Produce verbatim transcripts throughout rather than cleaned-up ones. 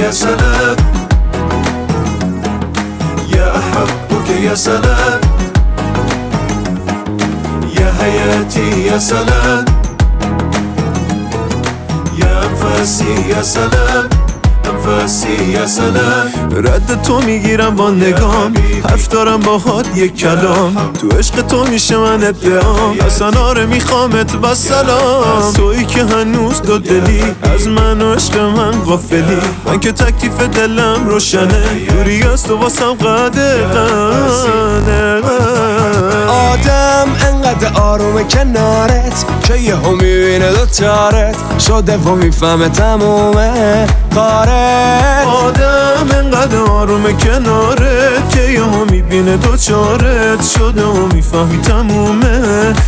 يا سلام يا أحبك يا سلام يا حياتي يا سلام يا أنفاسي يا سلام انفاسی یا سلام. رد تو میگیرم با نگام، حرف دارم باهات یک کلام، تو عشق تو میشه من ادعام، اصلا آره میخوامت با سلام. تویی که هنوز دو دلی از من و عشق من غافلی، من که تکلیف دلم روشنه، دوری از تو واسم قدغنه. آدم انقدر آرومه کنارت که یه هم میبینه دوچارت شده و میفهمه تمومه کارت. آدم انقدر آرومه کنارت که یه هم میبینه دوچارت شده و میفهمی تمومه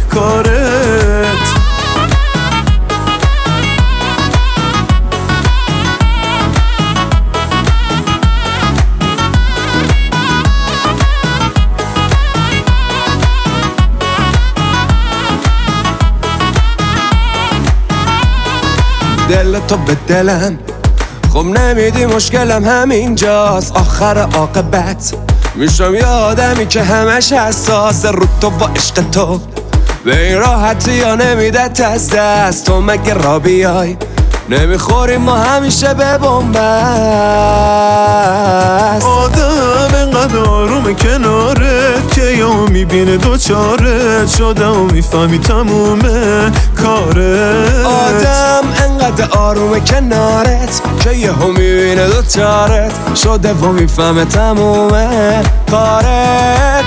کارت. دل تو به دلم خب نمیدی مشکلم همینجاست، آخر عاقبت میشم یه آدمی که همش حساس رو تو و عشق تو به این راحتی یا نمیدت از دست. تو مگه را بیای نمیخوریم ما همیشه به بنبست. آدم انقدر آرومه کنارت که یا میبینه دوچارت شده و میفهمی تمومه کارت. آدم انقدر آرومه کنارت که یه هم میبینه دوچارت شده و میفهمه تمومه کارت.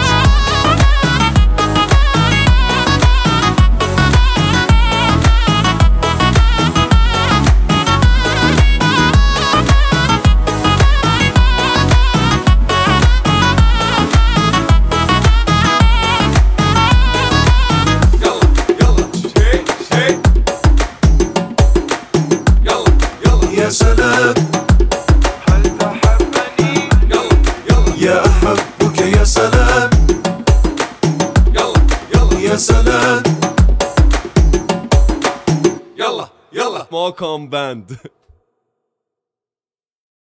يا سلام هل تحبني يلا يلا يا أحبك يا سلام يلا يلا يا سلام يلا يلا ماكان باند.